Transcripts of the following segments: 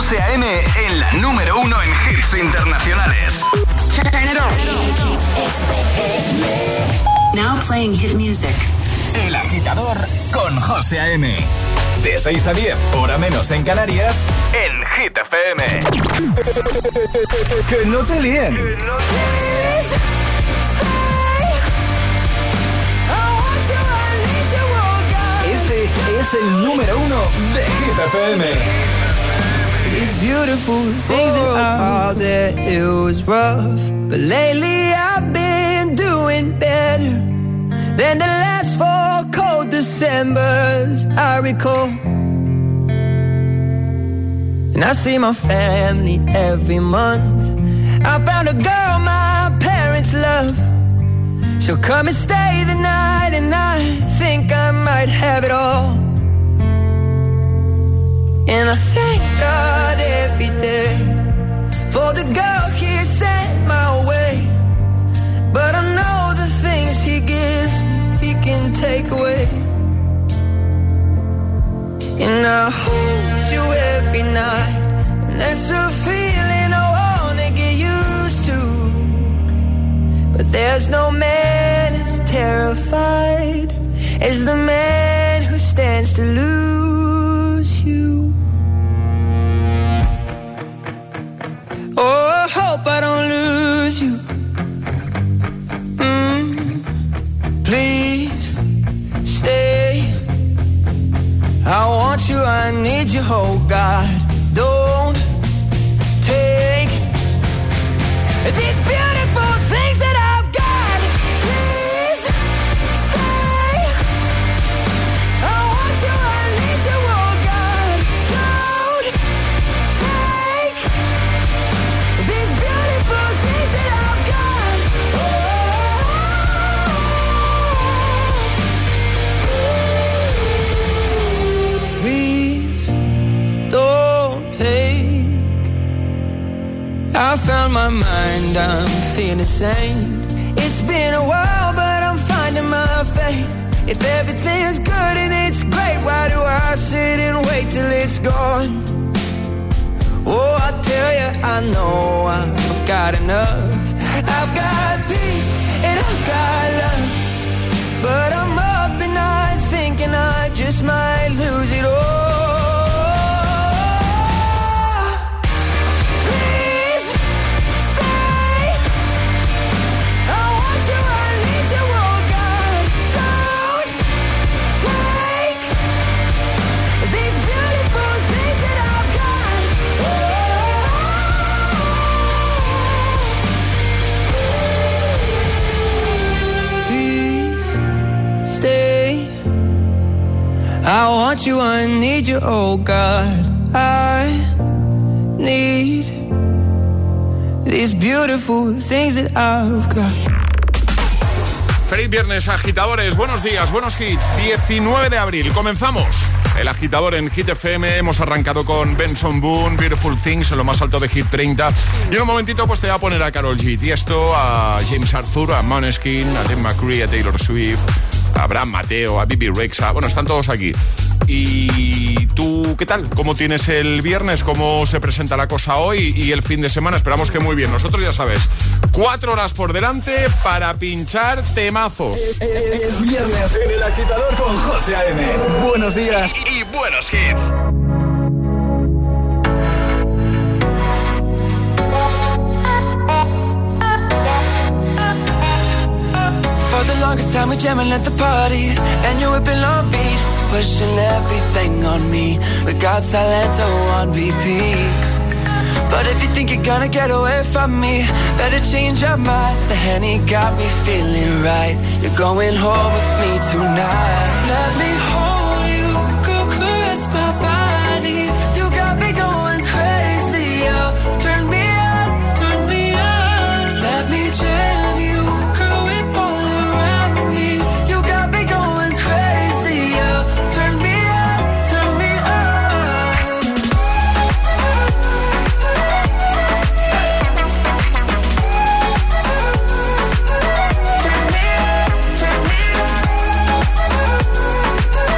José A.M. en la número 1 en hits internacionales. Turn it on. Now playing hit music. El Agitador con José A.M. De 6 a 10, hora menos en Canarias, en Hit FM. Que no te líen. Este es el número 1 de Hit FM. It's beautiful things that all that it was rough, but lately I've been doing better than the last 4 cold Decembers I recall. And I see my family every month. I found a girl my parents love. She'll come and stay the night, and I think I might have it all. And I thank God every day for the girl He sent my way. But I know the things He gives me, He can take away. And I hold you every night, and that's a feeling I wanna get used to. But there's no man as terrified as the man who stands to lose you. Oh, I hope I don't lose you. Please stay. I want you, I need you, oh God. Don't take these beautiful things that I've got. Please stay. I want you, I need you, oh God. Don't take these beautiful things that I've got. Please don't take. I found my mind, I'm feeling sane. It's been a while, but I'm finding my faith. If everything's good and it's great, why do I sit and wait till it's gone? Oh, I tell you, I know I've got enough. I've got peace and I've got love, but I'm up at night thinking I just might lose it all. Please stay. I want you, I need you, oh God. Don't take these beautiful things that I've got. Please stay. I want you, I need you, oh God. I need these beautiful things that I've got. Feliz viernes, agitadores. Buenos días, buenos hits. 19 de abril. Comenzamos. El Agitador en Hit FM. Hemos arrancado con Benson Boone, Beautiful Things, en lo más alto de Hit 30. Y en un momentito pues te voy a poner a Karol G. Y esto a James Arthur, a Måneskin, a Ted McCree, a Taylor Swift, a Abraham Mateo, a Bibi Rexha. Bueno, están todos aquí. ¿Y tú qué tal? ¿Cómo tienes el viernes? ¿Cómo se presenta la cosa hoy y el fin de semana? Esperamos que muy bien. Nosotros, ya sabes, 4 horas por delante para pinchar temazos. Es viernes en El Agitador con José A.M. Buenos días y buenos hits. For the longest time we jamming at the party, and you whipping on beat, pushing everything on me. We got Silento on repeat. But if you think you're gonna get away from me, better change your mind. The Henny got me feeling right. You're going home with me tonight. Let me hold you, girl, caress my body. You got me going crazy, oh. Turn me on, turn me on. Let me jam you, girl, whip all around me. You got me going crazy, oh. Turn me on, turn me on. Turn me on, turn me on.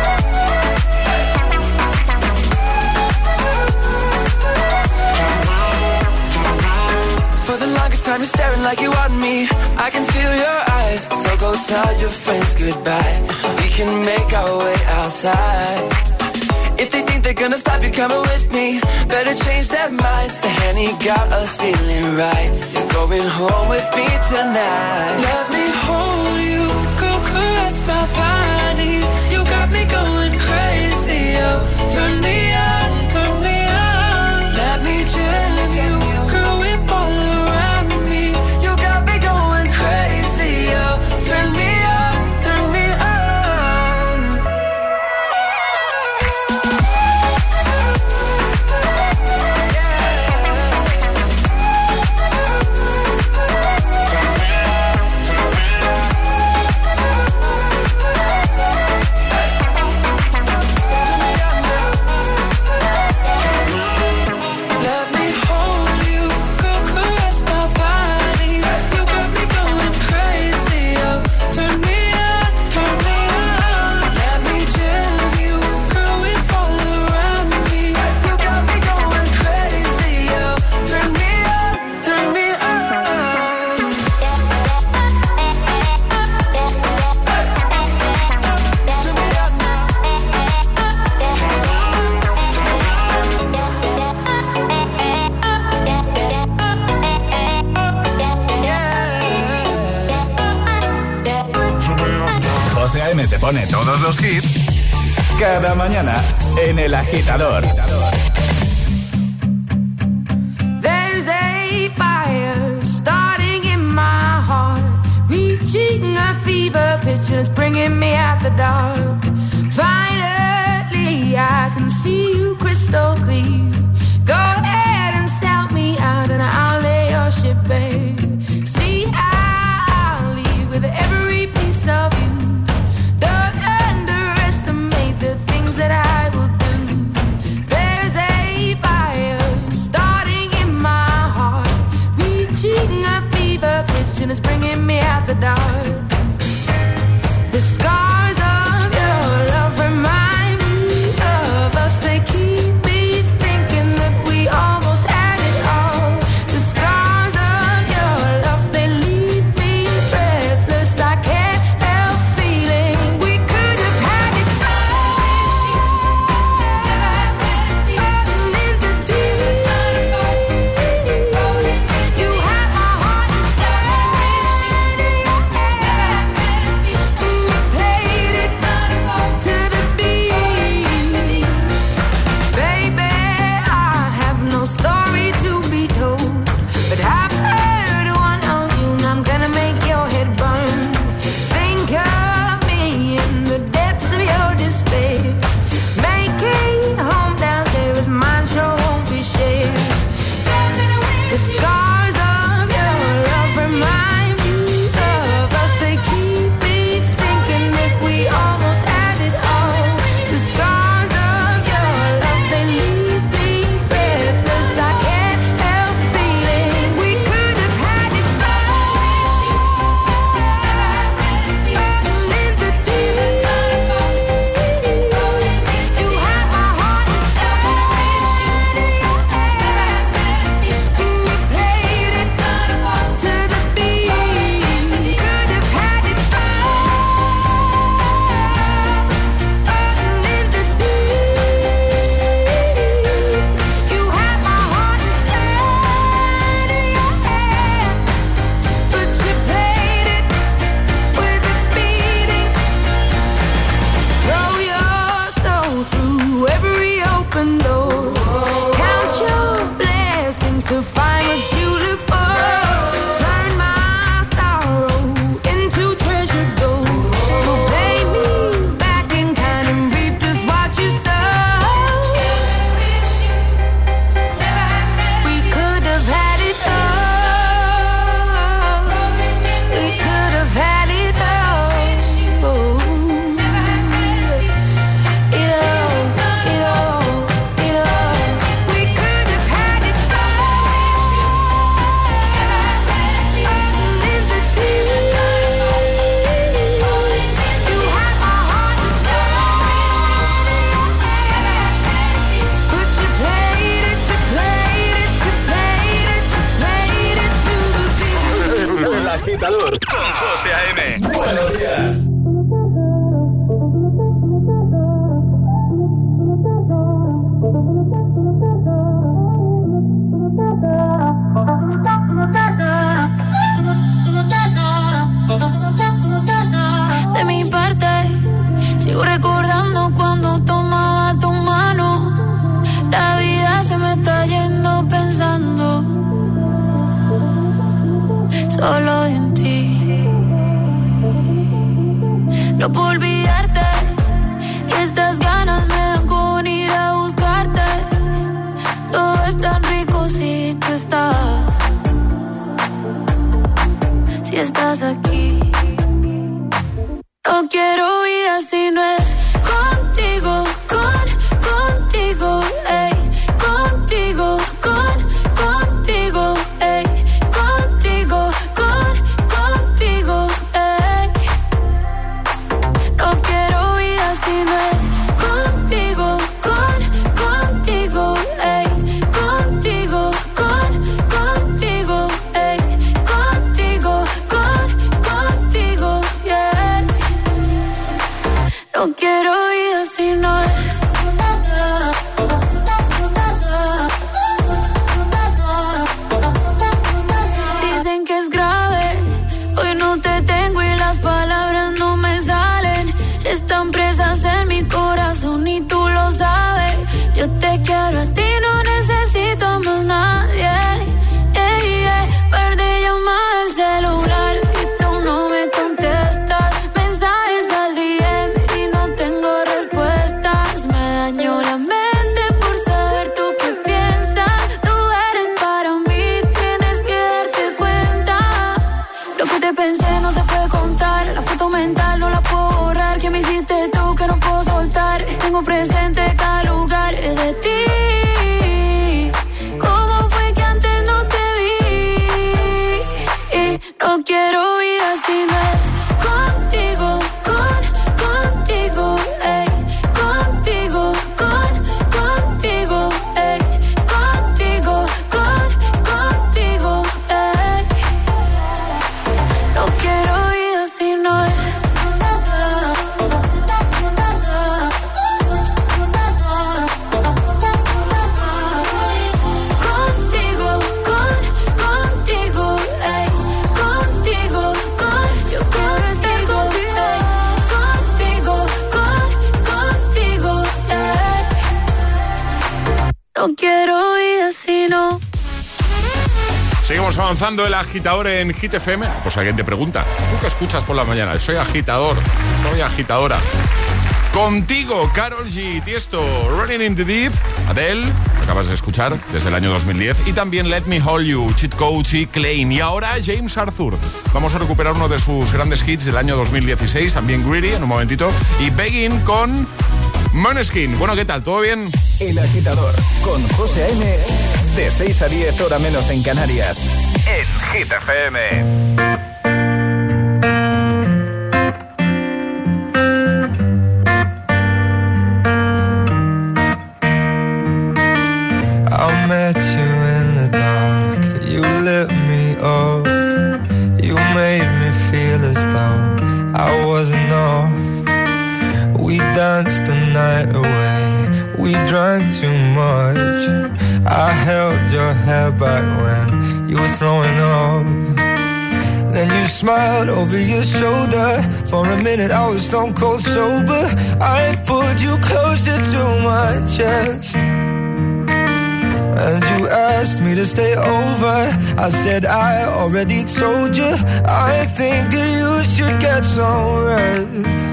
me staring like you want me. I can feel your eyes, so go tell your friends goodbye. We can make our way outside. If they think they're gonna stop you coming with me, better change their minds. The Henny got us feeling right. You're going home with me tonight. Let me hold you, go caress my body. You got me going crazy, oh. Turn me on, turn me on. Let me jam you, girl, whip all around me. You got me going crazy, oh. Turn me on, turn me on. Let me hold you, go caress my body. You got me going crazy, oh. Turn me on, turn me on. Let me jam you, girl, whip all around me. You got me going crazy, oh. Turn me on, turn me on. Turn me on now. José A.M. te pone todos los hits cada mañana en El Agitador. There's a fire starting in my heart, reaching a fever pitch and it's bringing me out the dark. Finally, I can see you crystal clear. Go ahead and sell me out and I'll lay your ship bare. See, I'll leave with every piece of you. Don't underestimate the things that I will do. There's a fire starting in my heart, reaching a fever pitch and it's bringing me out the dark. The scars of your love remind agitador con José A.M. Buenos días. De mi parte, sigo recordando cuando tomaba tu mano. La vida se me está yendo pensando solo en ti. No puedo olvidarte y estas ganas me dan con ir a buscarte. Todo es tan rico si tú estás, si estás aquí. No quiero vida si no es contigo, contigo, ey, contigo, contigo, ey, contigo, contigo, ey. No quiero vida si no es contigo, contigo, ey, contigo, contigo, ey, contigo, contigo, yeah. No quiero vida si no es. Dicen que es grave, hoy no te tengo y las palabras no me salen. Están presas en mi corazón y tú lo sabes. Yo te quiero a ti, no necesito más nadie. Perdí llamada al celular y tú no me contestas. Mensajes al DM y no tengo respuestas. Me dañó la mente por saber tú qué piensas. Tú eres para mí, tienes que darte cuenta. Lo que te pensé no se puede contar. La foto mental no la puedo borrar. Que me hiciste tú que no puedo soltar. Tengo presente cada lugar de ti. ¿Cómo fue que antes no te vi? Y no quiero vida si no es contigo, contigo, ey, contigo, contigo, ey, contigo, contigo, ey. No quiero vida si no es. Contigo, contigo, ey, contigo, yo quiero estar contigo, contigo, ey. No quiero vida si no. Seguimos avanzando el agitador en Hit FM. Pues alguien te pregunta, ¿tú qué escuchas por la mañana? Soy agitador, soy agitadora. Contigo, Karol G, Tiesto, Running in the Deep, Adele, que acabas de escuchar desde el año 2010, y también Let Me Hold You, Cheat Codes y Klein. Y ahora James Arthur. Vamos a recuperar uno de sus grandes hits del año 2016, también Greedy, en un momentito, y Begging con Måneskin. Bueno, ¿qué tal? ¿Todo bien? El agitador con José A.M. de 6 a 10, hora menos en Canarias. En Hit FM. I met you in the dark, you lit me up, you made me feel as though I wasn't off. We danced the night away, we drank too much. I held your hair back when you were throwing up. Then you smiled over your shoulder. For a minute I was stone cold sober. I pulled you closer to my chest, and you asked me to stay over. I said I already told you. I think that you should get some rest.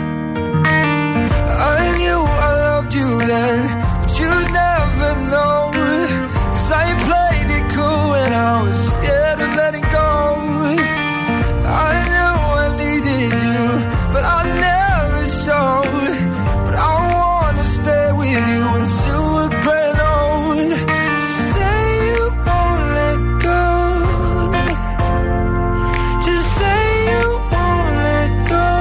I knew I loved you then, but you'd never know. 'Cause I played it cool when I was scared of letting go. I knew I needed you, but I never showed. But I wanna stay with you until we're grown old. Say you won't let go. Just say you won't let go.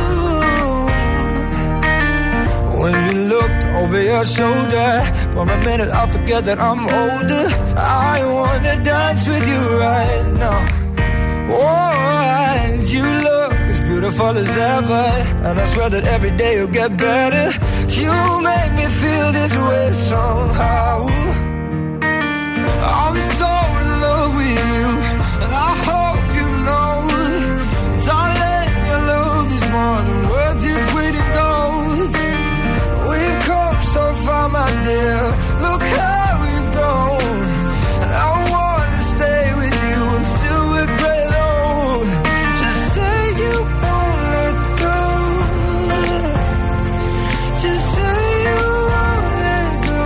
When you looked over your shoulder, for a minute I forget that I'm older. I wanna dance with you right now. Oh, and you look as beautiful as ever, and I swear that every day you'll get better. You make me feel this way somehow. I'm so in love with you, and I hope you know, darling, your love is more than worth its weight in gold. We've come so far, my dear, look how we've grown, and I want to stay with you until we're great old. Just say you won't let go, just say you won't let go.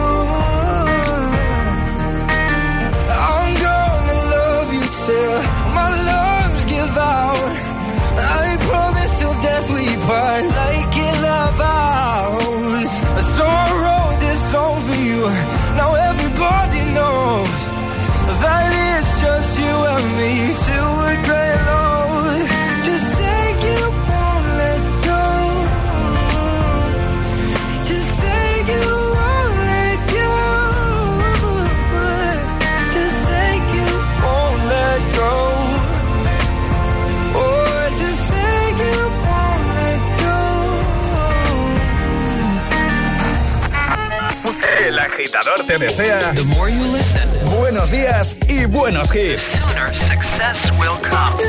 I'm gonna love you till my lungs give out. I promise till death we part, like in our vows. So I wrote this song for you, now everybody knows that it's just you and me till we're great old. Just say you won't let go, just say you won't let go, just say you won't let go. Oh, just say you won't let go. El agitador te desea The more you listen, buenos días y buenos hits. sooner success will come.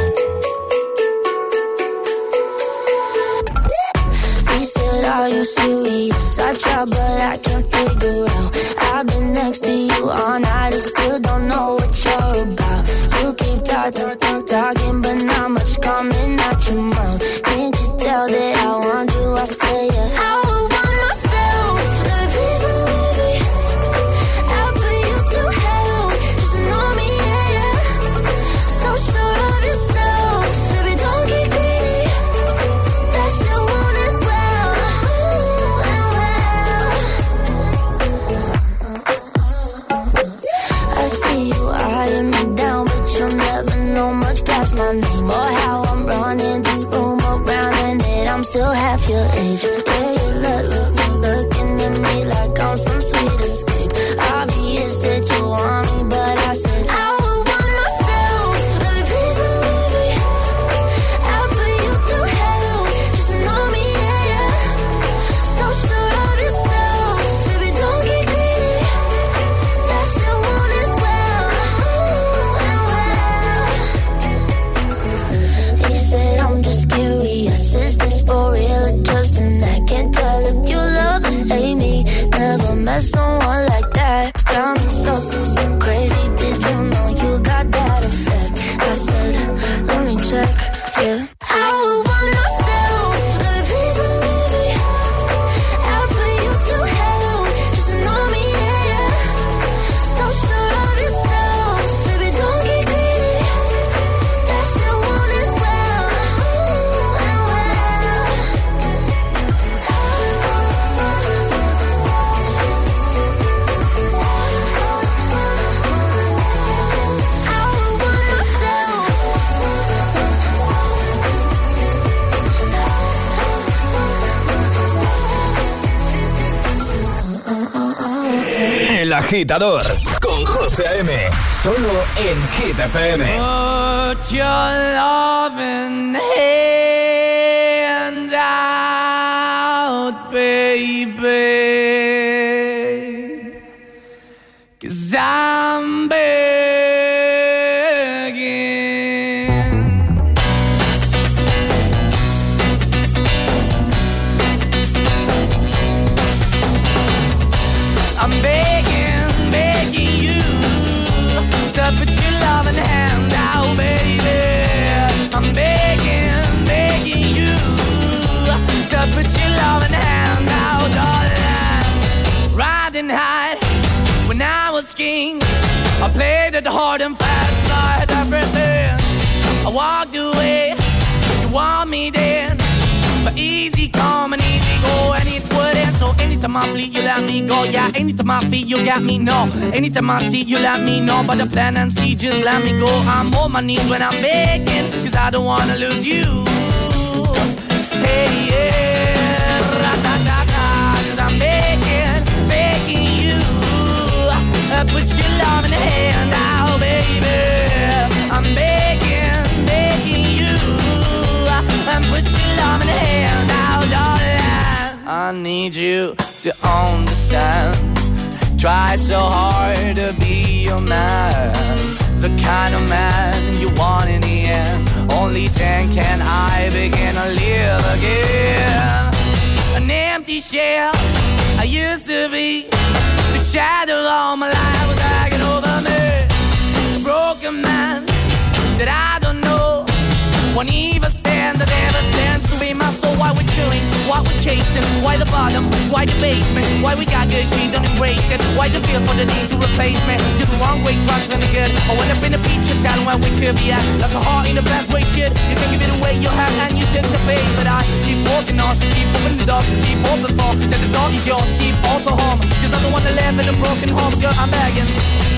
He said, are you serious? I try, but I can't figure out. I've been next to you all night and still don't know what you're about. You keep talking, but not much coming out your mouth. Can't you tell that I want you? I say it. I would want myself. Let me please believe me. I'll put you through hell. Just to know me, yeah, yeah. So sure of yourself. Baby, don't get greedy. That you want it well. I see you eyeing me down, but you'll never know much past my name or how I'm running this room around, and that I'm still half your age. Yeah, you looking at me like I'm some sweet escape. Obvious that you want me, but I said I would want myself. Let me please believe me. I'll put you through hell. Just to know me, yeah, yeah. So sure of yourself. Baby, don't get greedy. That you want it well. He said, I'm just curious. Is this for real or just an act? Can't tell if you love or hate me. Never met someone like that. Got me so crazy. Did you know you got that effect? I said, let me check. Yeah. I would want myself. Let me please believe me. I'll put you through hell. Just to know me, yeah, yeah. So sure of yourself. Baby, don't get greedy. That you want it well. I would want myself. El agitador con José A.M. Solo en Hit FM. Put your loving hand out, baby, 'cause I'm begging. I'm begging you to put your loving hand out, baby. I'm begging you to put your loving hand out, darling. Riding high when I was king, I played it hard and fast, tried everything. I walked away, you want me then, but easy come and easy go, and it wouldn't. So anytime I bleed, you let me go. Yeah, anytime I feel, you got me, no. Anytime I see, you let me know. But the plan and see, just let me go. I'm on my knees when I'm begging, 'cause I don't wanna lose you. Hey, yeah, ra-da-da-da, 'cause I'm begging you. Put your love in the hand out, baby. I'm begging understand. Try so hard to be your man, the kind of man you want in the end. Only then can I begin to live again. An empty shell I used to be, the shadow all my life was hanging over me. A broken man that I don't know won't even stand, that ever stands to be my soul. Why we're chilling, why we're chasing, why the bottom, why the basement, why we got good, she don't embrace it, why the feel for the need to replace me. You're the wrong way, trying to the good. I went up in the feature town where we could be at, like a heart in the best way, shit. You can give it away, you have, and you take the bait. But I keep walking on, keep moving the door, keep open for that the door is yours, keep also home, cause I'm the one that live in a broken home. Girl, I'm begging,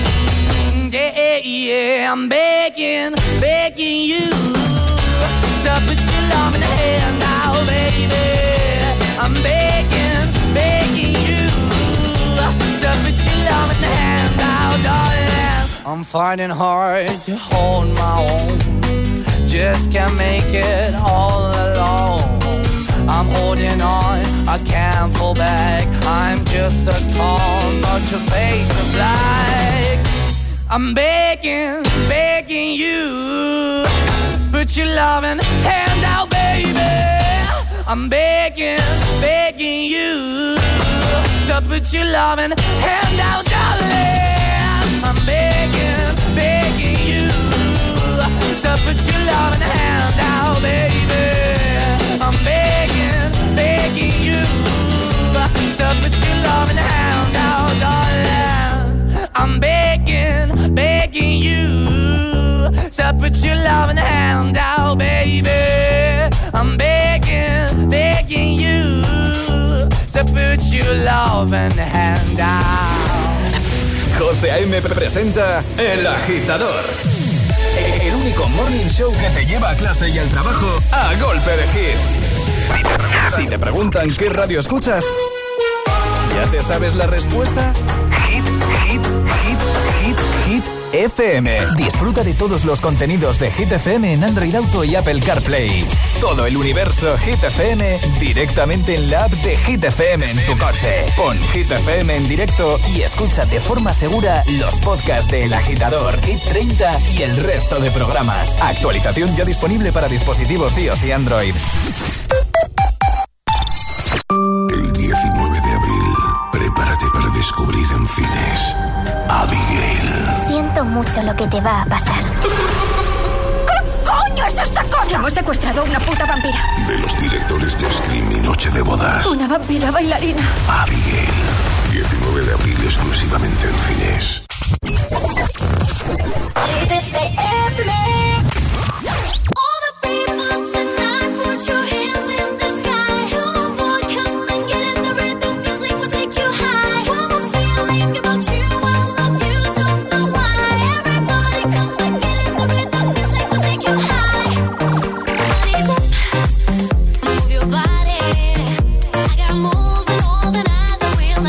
yeah, I'm begging, begging you to put your love in the hand now, baby. I'm begging, begging you to put your love in the hand now, darling. I'm finding hard to hold my own, just can't make it all alone. I'm holding on, I can't fall back, I'm just a call, but your face is black. I'm begging, begging you, put your loving hand out, baby. I'm begging, begging you to put your loving hand out, darling. I'm begging, begging you to put your loving hand out, baby. I'm begging, begging you to put your loving hand out, darling. I'm begging, begging you to put your loving hand out, baby. I'm begging, begging you to put your loving hand out. José A.M. presenta El Agitador, el único morning show que te lleva a clase y al trabajo a golpe de hits. Si te preguntan qué radio escuchas, ¿ya te sabes la respuesta? Hit, hit, hit, hit, hit FM. Disfruta de todos los contenidos de Hit FM en Android Auto y Apple CarPlay. Todo el universo Hit FM directamente en la app de Hit FM en tu coche. Pon Hit FM en directo y escucha de forma segura los podcasts de El Agitador, Hit 30 y el resto de programas. Actualización ya disponible para dispositivos iOS y Android. El 19 de abril, prepárate para descubrir en cines Abigail. Siento mucho lo que te va a pasar. ¿Qué coño es esa cosa? Hemos secuestrado a una puta vampira. De los directores de Scream y Noche de Bodas. Una vampira bailarina. Abigail. 19 de abril exclusivamente en cines. Move your body. I got moves and all the night that we'll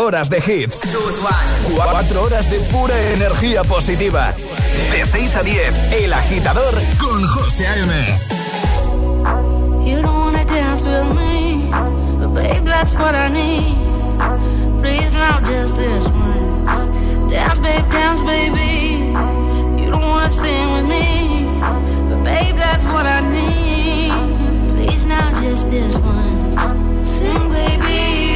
horas de hits. 4 horas de pura energía positiva. De 6 a 10, El Agitador con José A.M. You don't wanna dance with me, but babe, that's what I need. Please now, just this once. Dance, baby. You don't wanna sing with me, but babe, that's what I need. Please now, just this once. Sing, baby.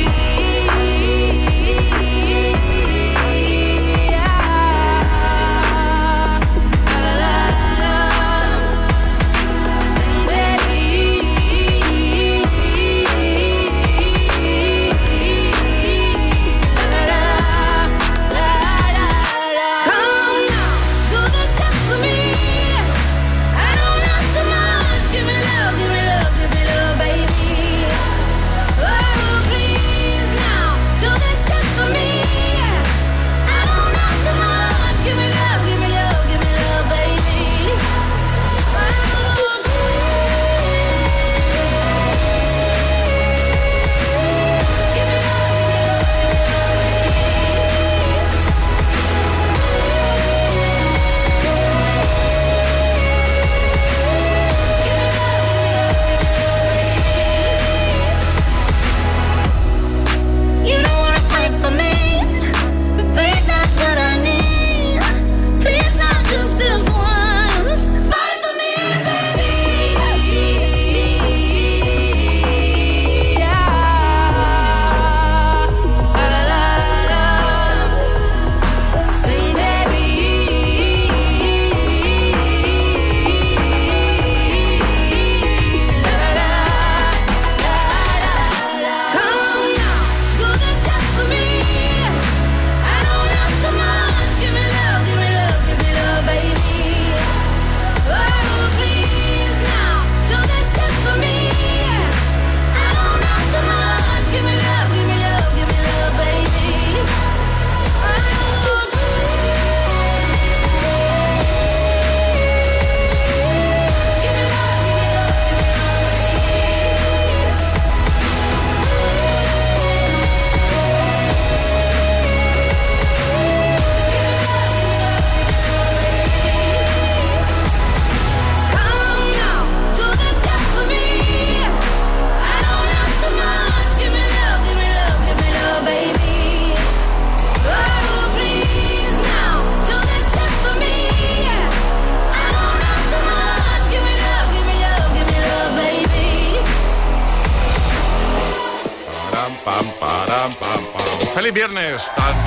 ¡Feliz viernes!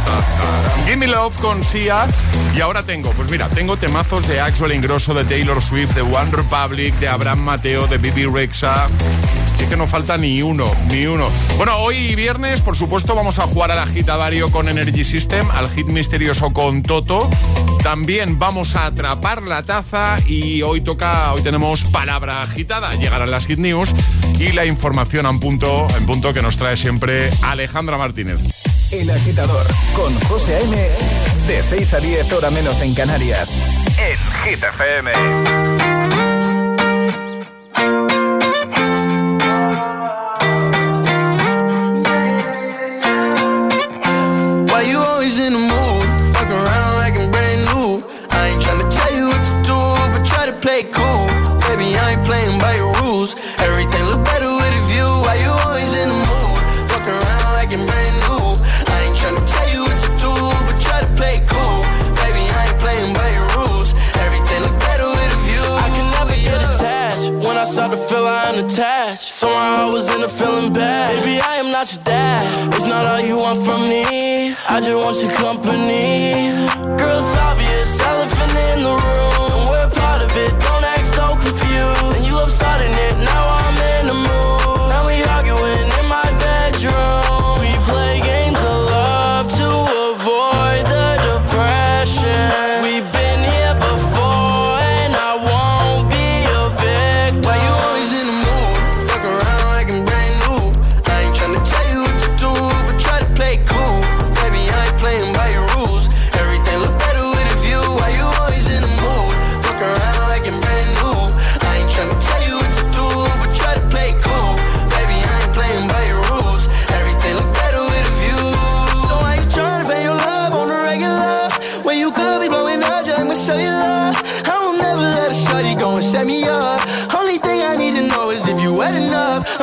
Give Me Love con Sia. Y ahora tengo temazos de Axel Ingrosso, de Taylor Swift, de One Republic, de Abraham Mateo, de Bibi Rexha. Es que no falta ni uno. Bueno, hoy viernes, por supuesto, vamos a jugar al agitadario con Energy System, al hit misterioso con Toto. También vamos a atrapar la taza y hoy tenemos palabra agitada. Llegarán las Hit News y la información en punto que nos trae siempre Alejandra Martínez. El Agitador con José A.M. de 6 a 10, hora menos en Canarias, en Hit FM. Somehow I was in a feeling bad. Baby, I am not your dad. It's not all you want from me. I just want your company. Girl, it's obvious, elephant in the room. We're part of it, don't act so confused. And you love starting it, now I'm in the mood. Now we arguing in my bedroom. We play games of love to avoid the depression. We've been here before and I won't be a victim. Why you always in the mood? Fuck around like I'm brand new. I ain't tryna tell you what to do, but try to play cool. Baby, I ain't playing by your rules.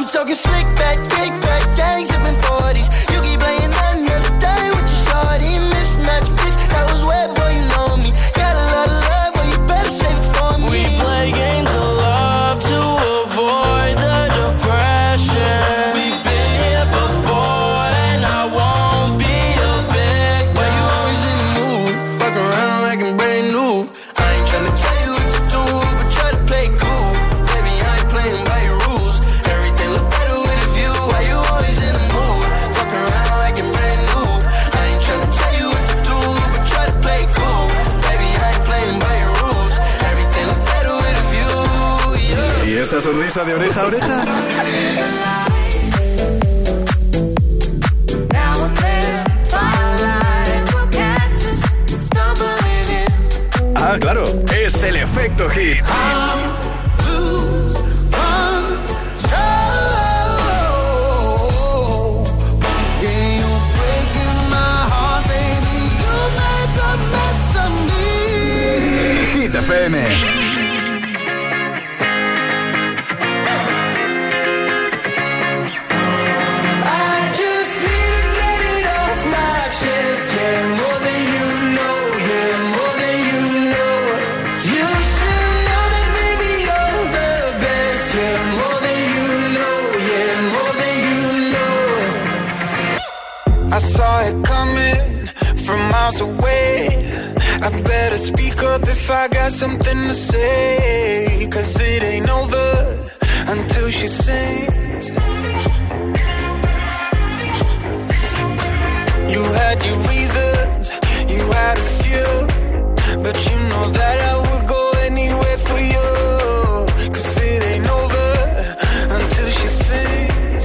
I'm talking slick back, kick back, gang sipping 40s. You keep playing another day with your shorty. Mismatch fits, that was way before you know me. Got a lot of love, but you better save it for me. We play games of love to avoid the depression. We've been here before and I won't be a victim. Why you always in the mood? Fuck around like I'm brand new. I ain't tryna tell you what to do, but try to play cool. Baby, I ain't playing by your rules. Everything look better with a view. Why you always in the mood? Fuck around like I'm brand new. I ain't tryna tell you what to do, but try to play cool. Baby, I ain't playing by your rules. Everything look better with a view, yeah. ¿Y esa sonrisa de oreja a oreja? Ah, claro, es el efecto hit. Hit FM. I saw it coming from miles away. I better speak up if I got something to say. 'Cause it ain't over until she sings. You had your reasons, you had a few, but you know that I would go anywhere for you. 'Cause it ain't over until she sings.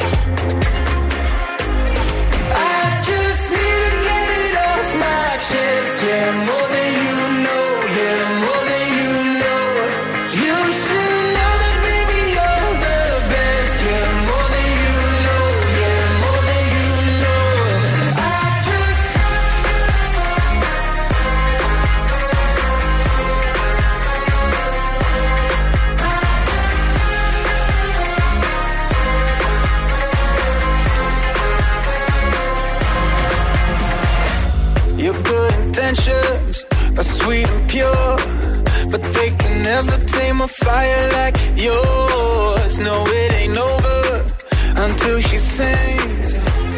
Yeah, more than you know, yeah, more than you know. You should know that, baby, you're the best. Yeah, more than you know, yeah, more than you know. Your good intentions are sweet and pure, but they can never tame a fire like yours. No, it ain't over until she sings.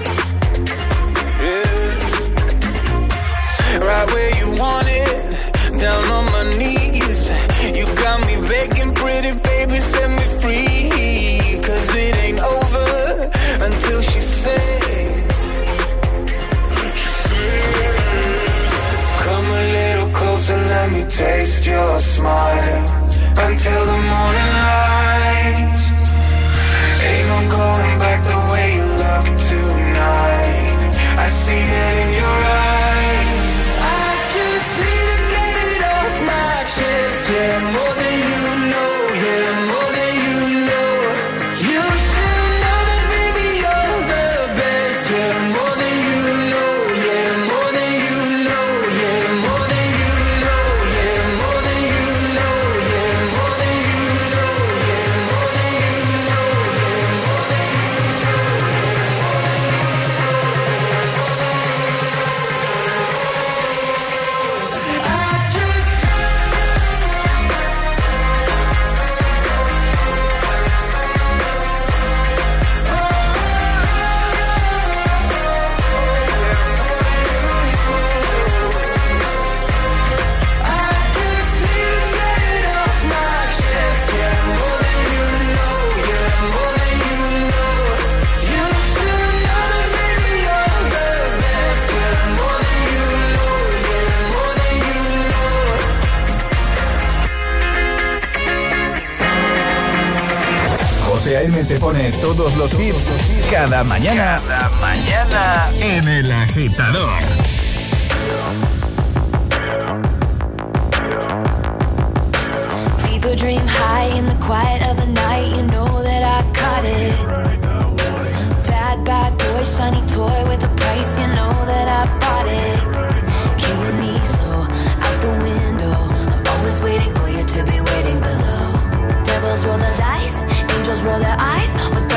Yeah. Right where you want it, down on my knees. You got me begging, pretty baby, set me free. 'Cause it ain't over until she sings. Come a little closer, let me taste your smile. Until the morning lights. Ain't no going back the way you look tonight. I see it in your eyes. I just need to get it off my chest. Yeah, more than you know, yeah, more than you know. You should know that, baby, you're the best. Yeah, more than you know, yeah, more than you know, yeah, more than you know, yeah, more than you know, yeah, more than you know, yeah, more than you know, yeah, more than José A.M. te pone todos los hits cada mañana en El Agitador. People dream high in the quiet of the night. You know that I caught it. Bad, bad boy, shiny toy with a price. You know that I bought it. Killing me slow, out the window. I'm always waiting for you to be waiting below. Devils roll the dice, angels roll their eyes. What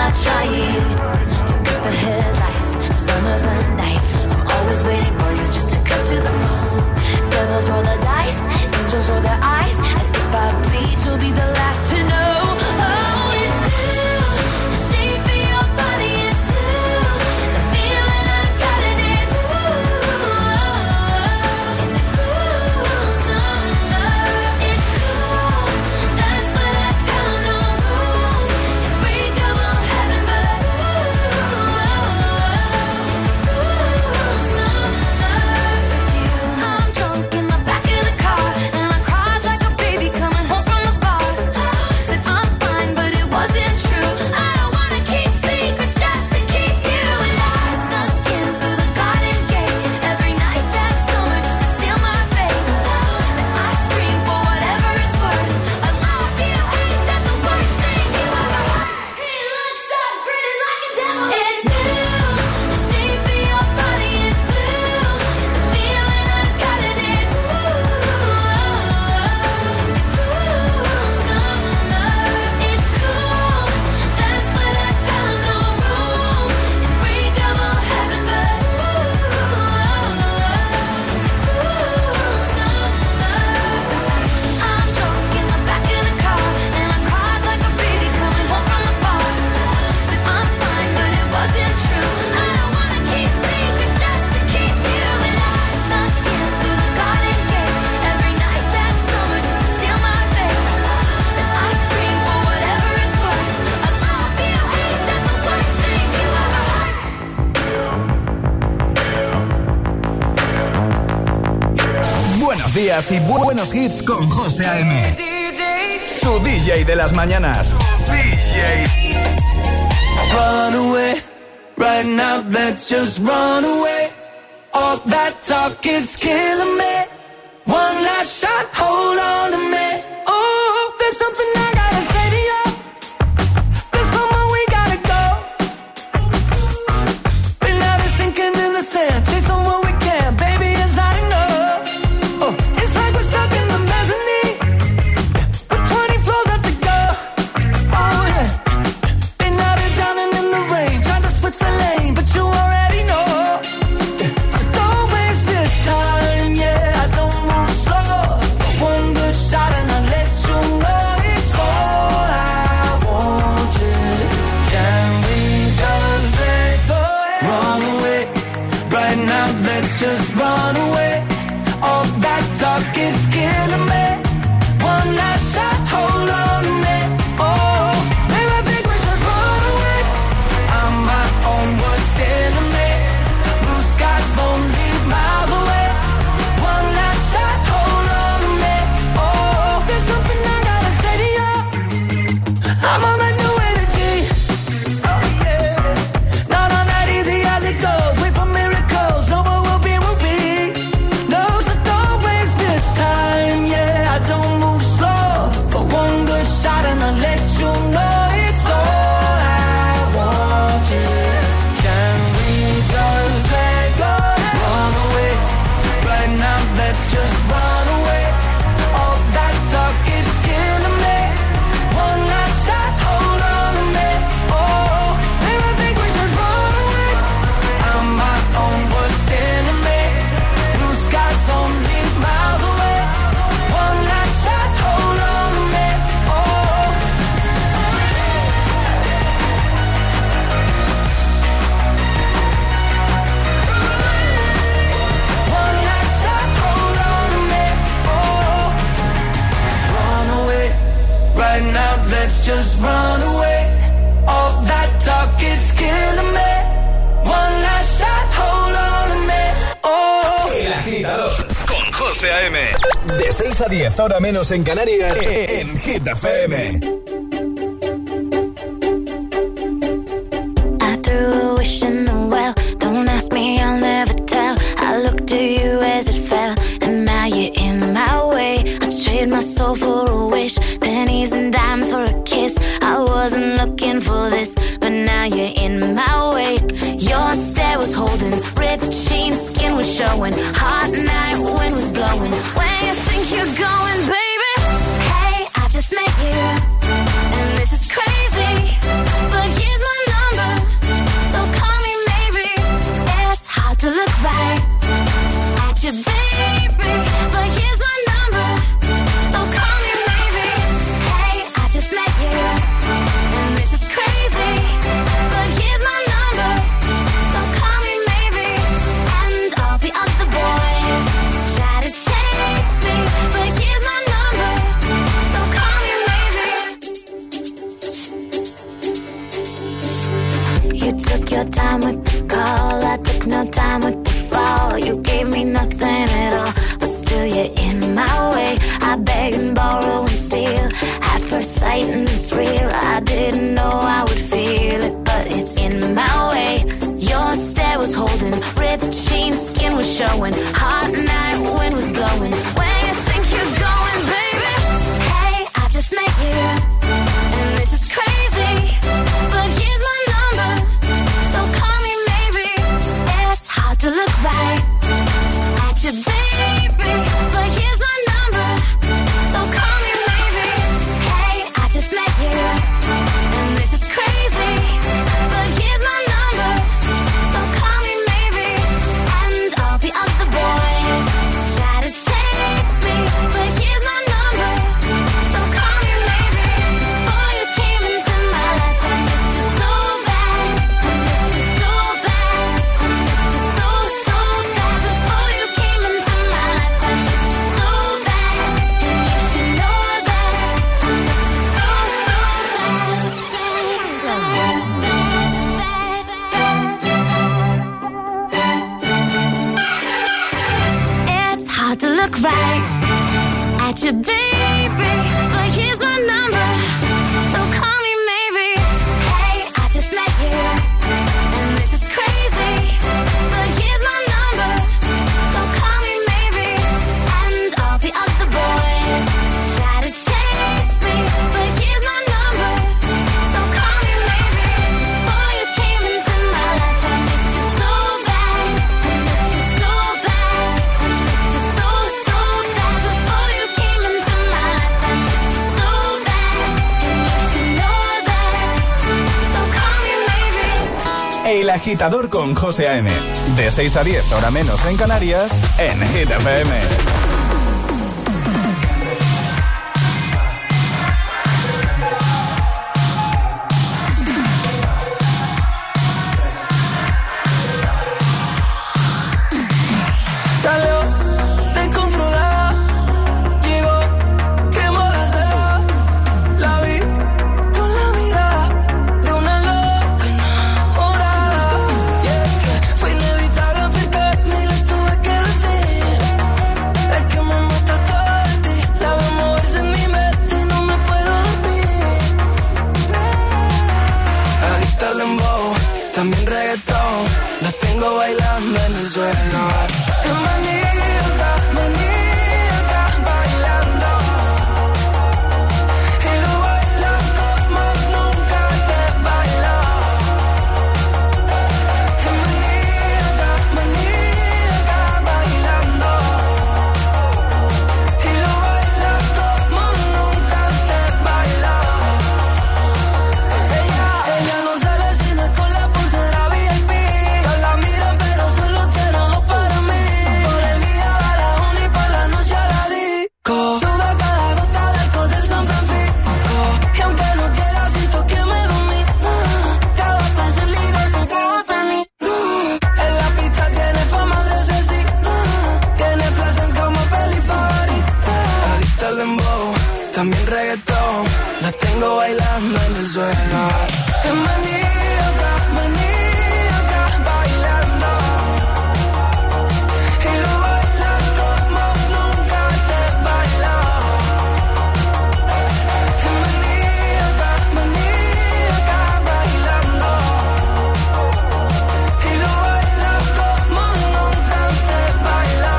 not trying. So cut the headlights, summer's a knife. I'm always waiting for you just to cut to the bone. Devils roll the dice, angels roll their eyes, and if I bleed, you'll be the last to know. Oh, it's blue, the shape of your body is blue. The feeling I got it is blue. It's a cruel summer. It's cool, that's what I tell 'em, no rules. Unbreakable heaven, but it's a cruel summer with you. I'm drunk in the back of the car, and I cried like a baby coming home from the bar. Said I'm fine, but it wasn't true. I don't wanna keep secrets just to keep you alive. Snuck in through the garden gate every night that summer just to seal my fate. Then I scream for whatever it's worth. I love you, ain't that the worst thing you ever heard? He looks so pretty like a devil. It's blue, the shape of your body is blue. The feeling I got it is blue. It's a cruel summer. It's cool, that's what I tell 'em, no rules. Unbreakable heaven, but it's a cruel summer. I'm drunk in the back of the car, and I cried like a baby coming home from the bar. Said I'm fine, but it wasn't true. I don't wanna keep secrets just to keep you alive. Snuck in through the garden gate every night that summer just to seal my fate. Then I scream for whatever it's worth. I love you, ain't that the worst thing you ever heard? Buenos días y buenos hits con José A.M. Tu DJ de las mañanas. DJ. Run away, right now let's just run away. All that talk is killing me. One last shot, hold on to me. Oh, there's something I gotta say to you. There's somewhere we gotta go. Been out of sinking in the sand, chasing what we can, baby, it's not enough. Oh, it's like we're stuck in the mezzanine, with 20 floors left to go. Oh yeah. Been out of drowning in the rain, trying to switch the lane, but you already know. So don't waste this time, yeah. I don't move slow, but one good shot and I'll let you know it's all I want you. Can we just let go? Run away, right now let's just run away. All that talk is killing me. One last shot, hold on to me. Oh, baby, I think we should run away. I'm my own worst enemy. Blue skies only miles away. One last shot, hold on to me. Oh, there's something I gotta say to you. I'm on that new energy. Oh yeah. Not on that easy as it goes. Wait for miracles. No, what will be, will be. No, so don't waste this time. Yeah, I don't move slow, but one good shot and I'll let you know it's all I want you. Can we just let go? Run away, right now let's just run away. All that talk is killing me. One last shot, hold on to me. Oh, baby, I think we should run away. I'm my own worst enemy. Blue skies only miles away. One last shot, hold on to me. Oh, one last shot, hold on to me. Oh, run away, right now let's just run away. All that talk is killing me. One last shot, hold on to me. Oh, El Agitador con José A.M. De 6 a 10, hora menos en Canarias, en Hit FM. I threw a wish in the well. Don't ask me, I'll never tell. I looked at you as it fell, and now you're in my way. I trade my soul for a wish, pennies and dimes for a kiss. I wasn't looking for this, but now you're in my way. Your stare was holding, ripped jeans, skin was showing. Hot night, wind was blowing. Where you think you're going, baby? Hey, I just met you, and this is crazy, but here's my You took your time with the call, I took no time with the fall. You gave me nothing at all, but still you're in my way. I beg and borrow and steal at first sight, and it's real. I didn't know I would feel it, but it's in my way. Your stare was holding, ripped jeans, skin was showing. Hot night, wind was blowing. Where you think you're going, baby? Hey, I just met you, and this is crazy, but here's my number, so call me maybe. It's hard to look right at you, baby, but here's my number, so call me maybe. Hey, I just met you, and this is crazy, but here's my number, so call me maybe. And all the other boys try to chase me, but here's my number, so call me maybe. Before you came into my life, I missed you so bad, I missed you so bad, I missed you so, so bad. Before you came into my life, I missed you so bad, and you should know that I missed you so, so bad. It's hard to look right at you, baby, but here's my number, so call me maybe. Hey, I just met you, and this is crazy, but here's my number, so call me maybe. And all the other boys try to chase me, but here's my number, so call me maybe. Before you came into my life, I missed you so bad, I missed you so bad, I missed you so, so bad. Before you came into my life, I missed you so bad, and you should know that, so call me maybe. El Agitador con José A.M. De 6 a 10, hora menos en Canarias, en Hit FM. Salió descontrolada, llegó quemada sola. La vi con la mirada de una loca enamorada. Y es que fue inevitable acercarme y le tuve que decir: es que me mata todo de ti. La veo moverse en mi mente y no me puedo dormir. Adicta al dembow, también reggaetón. La tengo bailando en el suelo. Es maníaca, maníaca, bailando. Y lo baila como nunca te bailó. Es maníaca, maníaca, bailando. Y lo baila como nunca te bailó. Ella no sale si no es con la pulsera VIP. Todas la miran pero solo tiene ojos para mí. Por el día va a la uni y por la noche a la disco. Suda cada gota del alcohol del San Francisco. Y aunque no quiera siento que me domina. Cada paso es líder sin que gusta ni. En la pista tiene fama de asesina. Tiene frases como peli favorita. Adicta al dembow, también reggaetón. La tengo bailando en el suelo. Es maníaca, maníaca, bailando. Y lo baila como nunca te bailó. Es maníaca, maníaca, bailando. Y lo baila como nunca te bailó.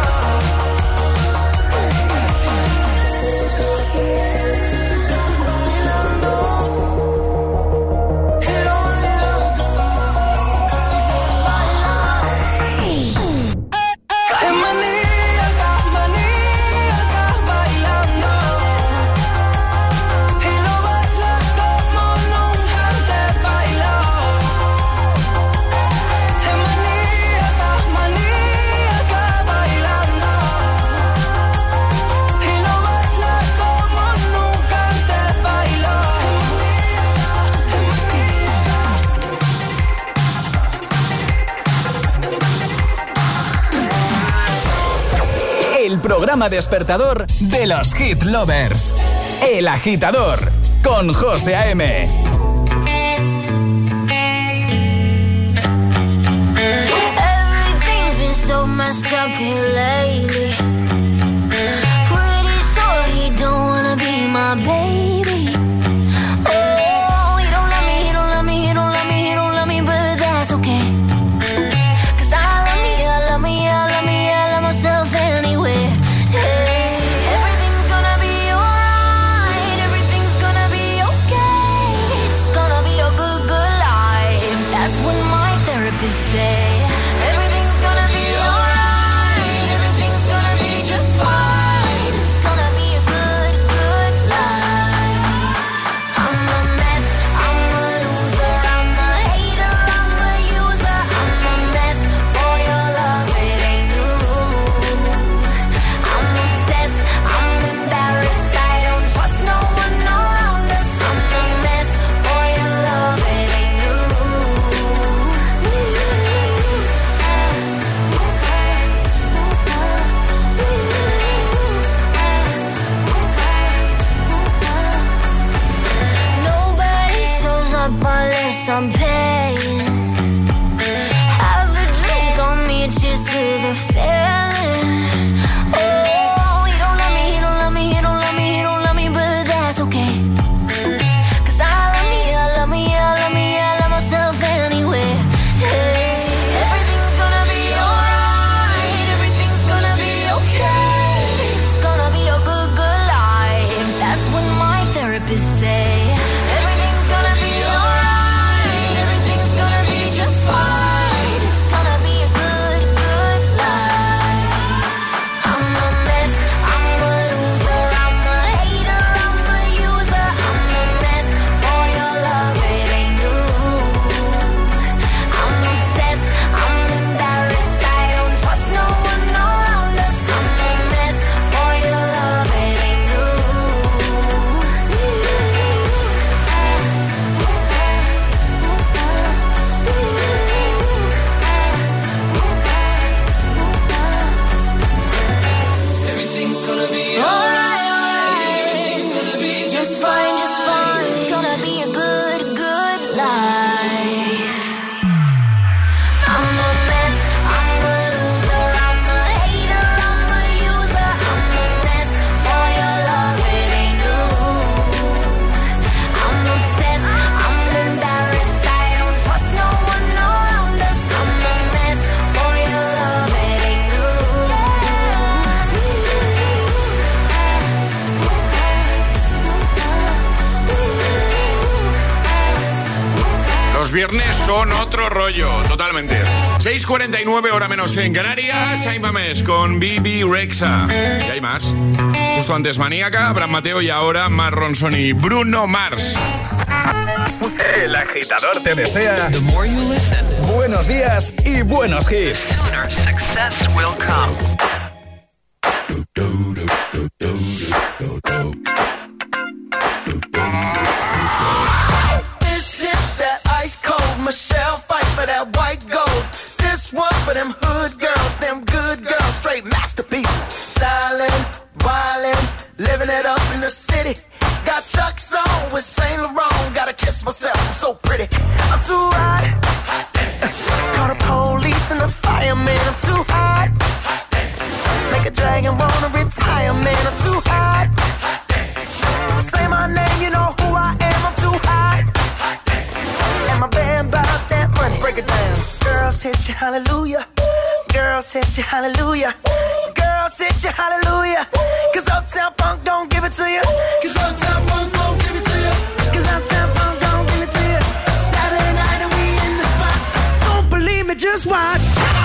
Es maníaca, maníaca, bailando. Y lo baila como nunca te bailó. Es maníaca, maníaca, bailando. Y lo baila como nunca te bailó. El programa despertador de los Hit Lovers. El Agitador con José A.M. viernes son otro rollo, totalmente. 6:49, hora menos en Canarias. Hay Mames con Bibi Rexha. Y hay más. Justo antes Maníaca, Abraham Mateo y ahora Mark Ronson y Bruno Mars. El Agitador te desea The more you listen, buenos días y buenos hits. the sooner success will come. This is that ice cold Michelle fight for that white gold. This one for them hood girls, them good girls, straight masterpieces. Stylin', wildin', living it up in the city. Got Chuck's on with Saint Laurent. Gotta kiss myself, I'm so pretty. I'm too hot. Call the police and the fireman. I'm too hot. Make a dragon wanna retire, man. I'm too hot. Say my name, you know who I am. I'm too hot. And my band bought that money. Break it down. Girls hit you, hallelujah. Girls hit you, hallelujah. Girls hit you, hallelujah. Cause Uptown Funk don't give it to you. Cause Uptown Funk don't give it to you. Cause Uptown Funk don't give it to you. Saturday night and we in the spot. Don't believe me, just watch.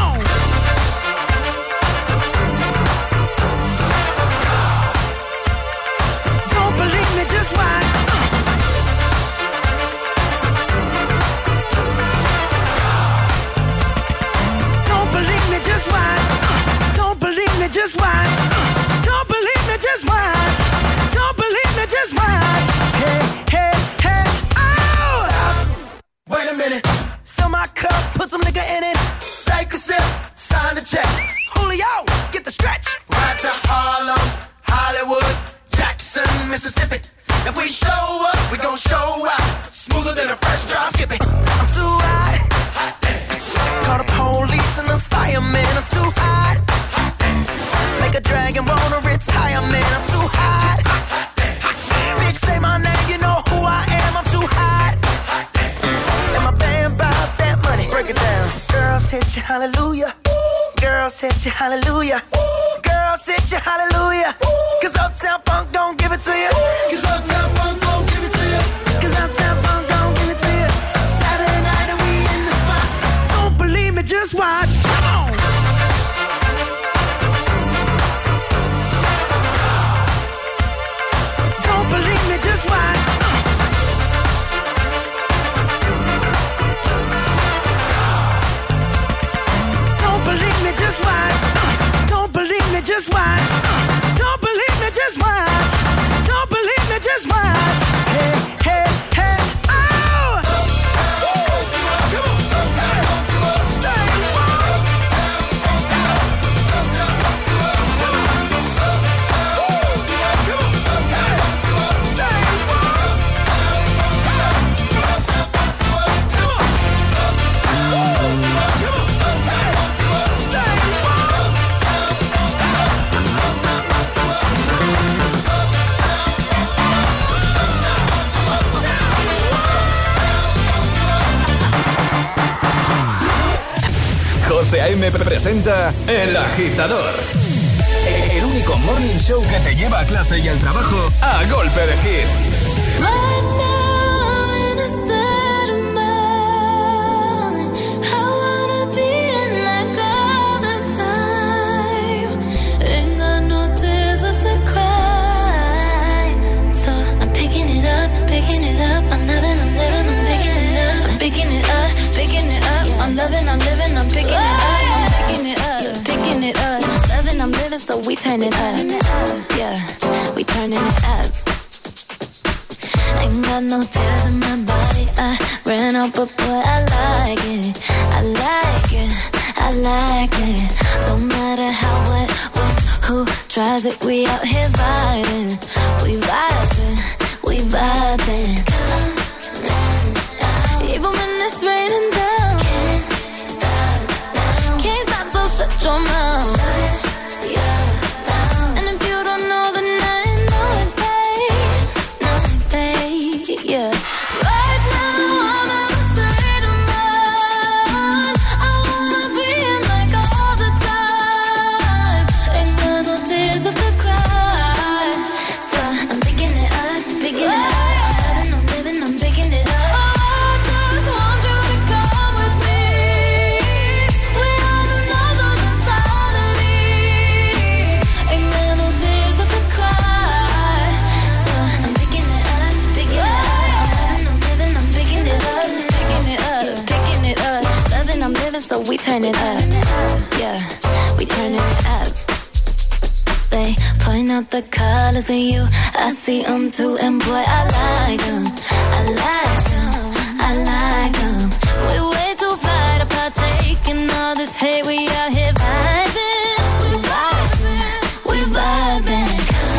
Don't believe me, just watch. Don't believe me, just watch. Don't believe me, just watch. Don't believe me, just watch. Don't believe me, just watch. Hey, hey, hey, oh! Stop. Wait a minute. Fill my cup, put some nigga in it. Take a sip, sign the check. Julio, get the stretch. Right to Harlem, Hollywood, Jackson, Mississippi. If we show up, we gon' show out. Smoother than a fresh drop skipping. I'm too hot. Call the police and the fireman. I'm too hot. Make a dragon wanna retire, man. I'm too hot. Bitch, say my name, you know who I am. I'm too hot. And my band bought that money. Break it down. Girls hit you, hallelujah. Girls hit you, hallelujah. Girls hit you, hallelujah. Cause Uptown Funk don't give it to you. Cause Uptown Funk don't give it to you. Cause Uptown Funk don't give it to you. Saturday night and we in the spot. Don't believe me, just watch. Come on. Don't believe me, just watch. Don't believe me, just watch. Don't believe me, just watch. Don't believe me, just watch. Don't believe me, just watch. Hey, hey, hey, oh! Come on, say what? José A.M. presenta El Agitador. El único morning show que te lleva a clase y al trabajo a golpe de hits. I'm loving, I'm living, I'm picking it up. I'm picking it up, yeah, picking it up. Loving, I'm living, so we turn it up. Yeah, we turning it up. Ain't got no tears in my body. I ran out, but boy, I like it. I like it, I like it. Don't matter how, what, who tries it. We out here vibing, we vibing, we vibing. Even when it's raining down. Shut your mouth. Shut your mouth. And if you don't know, then I know it, babe. Know it, babe. Yeah. Right now, I'm in a state of mind. I wanna be in like all the time. Ain't got no tears left to cry. So I'm picking it up, picking it up. I'm living, I'm picking it up. Oh, I just want you to living, so we turn it up. Yeah, we turn it up. They point out the colors in you, I see them too, and boy, I like them. I like them, I like them. We way too fly to partake in all this hate, we out here vibing. We vibing, we vibing.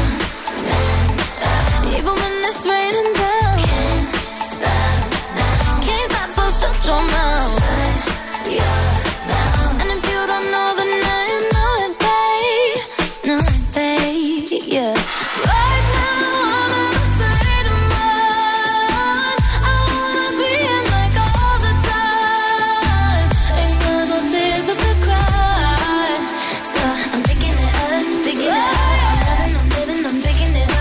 Even when it's raining down, can't stop now. Can't stop, so shut your mouth. Shut your mouth. And if you don't know, then I know it, babe. No, babe, yeah. Right now, I'm in a state of mind. I wanna be in like all the time. Ain't got no tears left to cry. So I'm picking it up, picking it up. I'm living, I'm picking it up.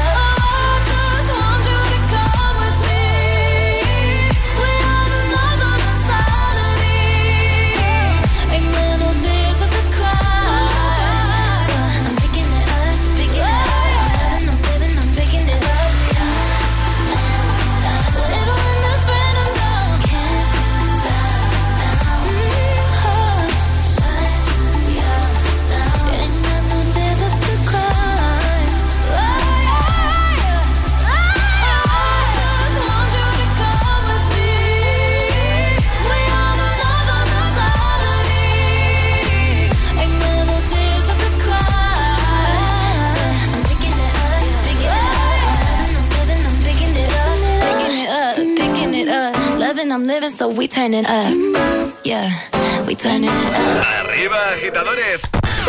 I'm living, so we turn it up. Yeah, we turn it up. Arriba, agitadores.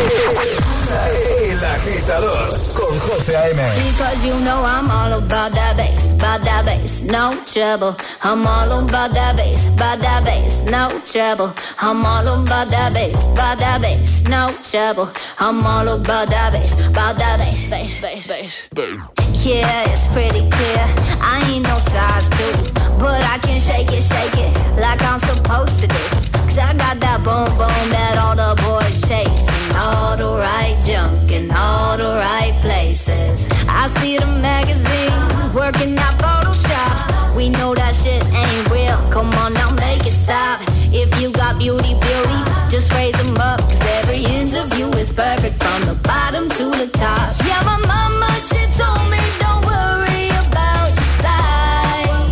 El Agitador con José A.M. Because you know I'm all about that bass, no trouble. I'm all about that bass, no trouble. I'm all about that bass, no trouble. I'm all about that bass, bass. Yeah, it's pretty clear. I ain't no size 2, but I can shake it like I'm supposed to do. Cause I got that boom boom that all the boys chase, and all the right junk in all the right places. I see the magazines working out Photoshop. We know that shit ain't real. Come on now, make it stop. If you got beauty, just raise them up. Cause every inch of you is perfect from the bottom to the top. Yeah, my mama, she told me don't worry about your size.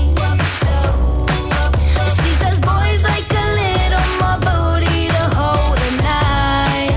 She says boys like a little more booty to hold at night.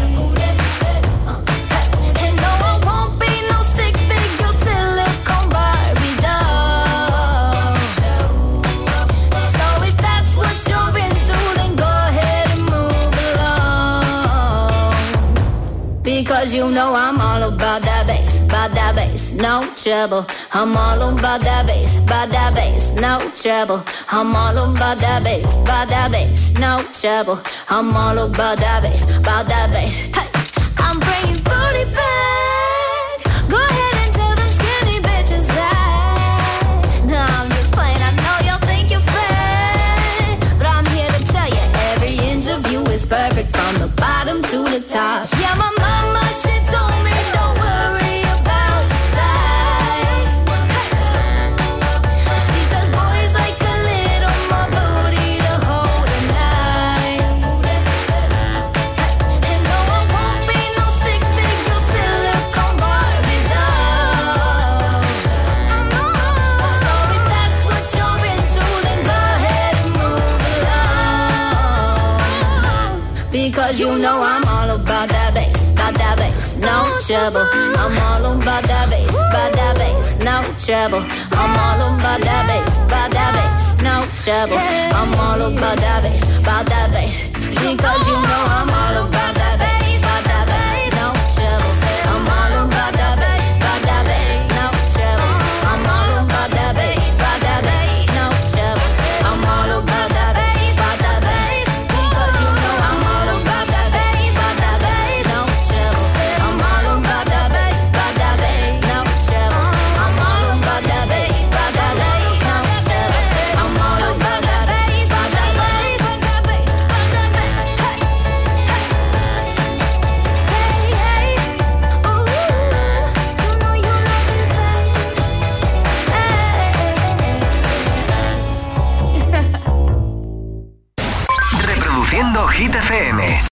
And no, I won't be no stick figure silicone Barbie doll. So if that's what you're into, then go ahead and move along. Because you know I'm all about that bass, no trouble. I'm all about that bass, no trouble. I'm all about that bass, no trouble. I'm all about that bass. Hey, I'm bringing booty back. Go ahead and tell them skinny bitches that. No, I'm just playing, I know y'all think you're fat, but I'm here to tell you every inch of you is perfect from the bottom to the top. Yeah, my mama, she told me don't worry about your size. She says boys like a little more booty to hold at night. And no, I won't be no stick figure silicone Barbie doll. So if that's what you're into, then go ahead and move along. Because you know I'm all about that bass, no trouble. I'm all about that bass, no trouble. I'm all about that bass, no trouble. I'm all about that bass, because you know I'm all about that bass, no trouble. I'm all about that bass, no trouble. I'm all about that bass, no trouble. I'm all about that bass, because you know I'm all about that bass, no trouble. I'm all about that bass, no trouble. I'm all about that bass, no trouble. I'm all about that bass, Hit FM.